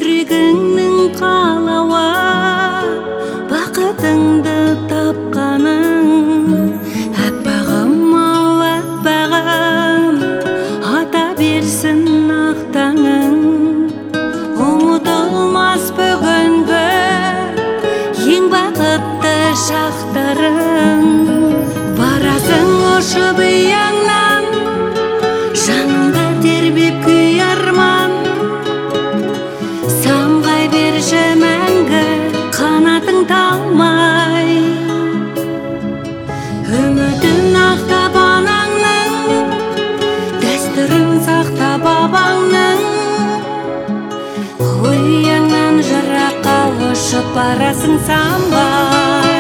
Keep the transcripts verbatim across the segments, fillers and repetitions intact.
жүрегіңнің қалауы, бақытыңды тапқаның. Аппағым ау аппағым, ата берсін ақ таңың. Ұмытылмас бүгінгі ең бақытты шақтарың. Барасың ұшып ұяңнан, жанымды тербеп күй арман. Самғай берші мәңгі қанатың талмай. Үмітін ақтап анаңның, дәстүрін сақтап бабаңның. Ұяңнан жыраққа ұшып барасың самғай.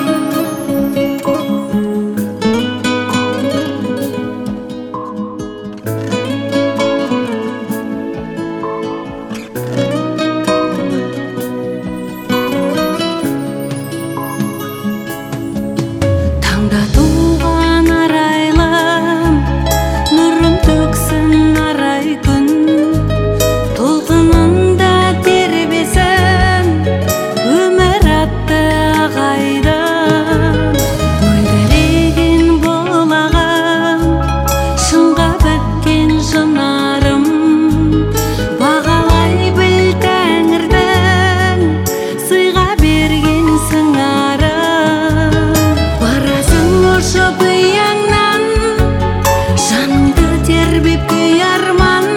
Таңда туған арайлым, нұрым төксін арай күн. Толқынында тербесін өмір атты ағайдың. Мөлдіреген болағым, шыңға біткен шынарым. Бағалай біл тәңірдің сыйға берген сыңарым. Барасың ұшып ұяңнан, жанымды тербеп күй арман.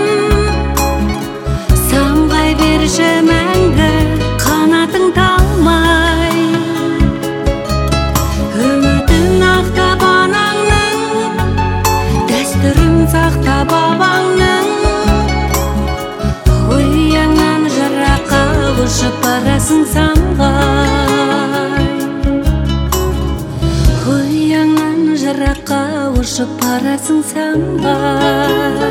Самғай берші мәңгі қанатың талмай. Үмітін ақтап анаңның, дәстүрін сақтап бабаңның. Ұяңнан жыраққа ұшып барасың самғай. Ұяңнан жыраққа ұшып барасың самғай.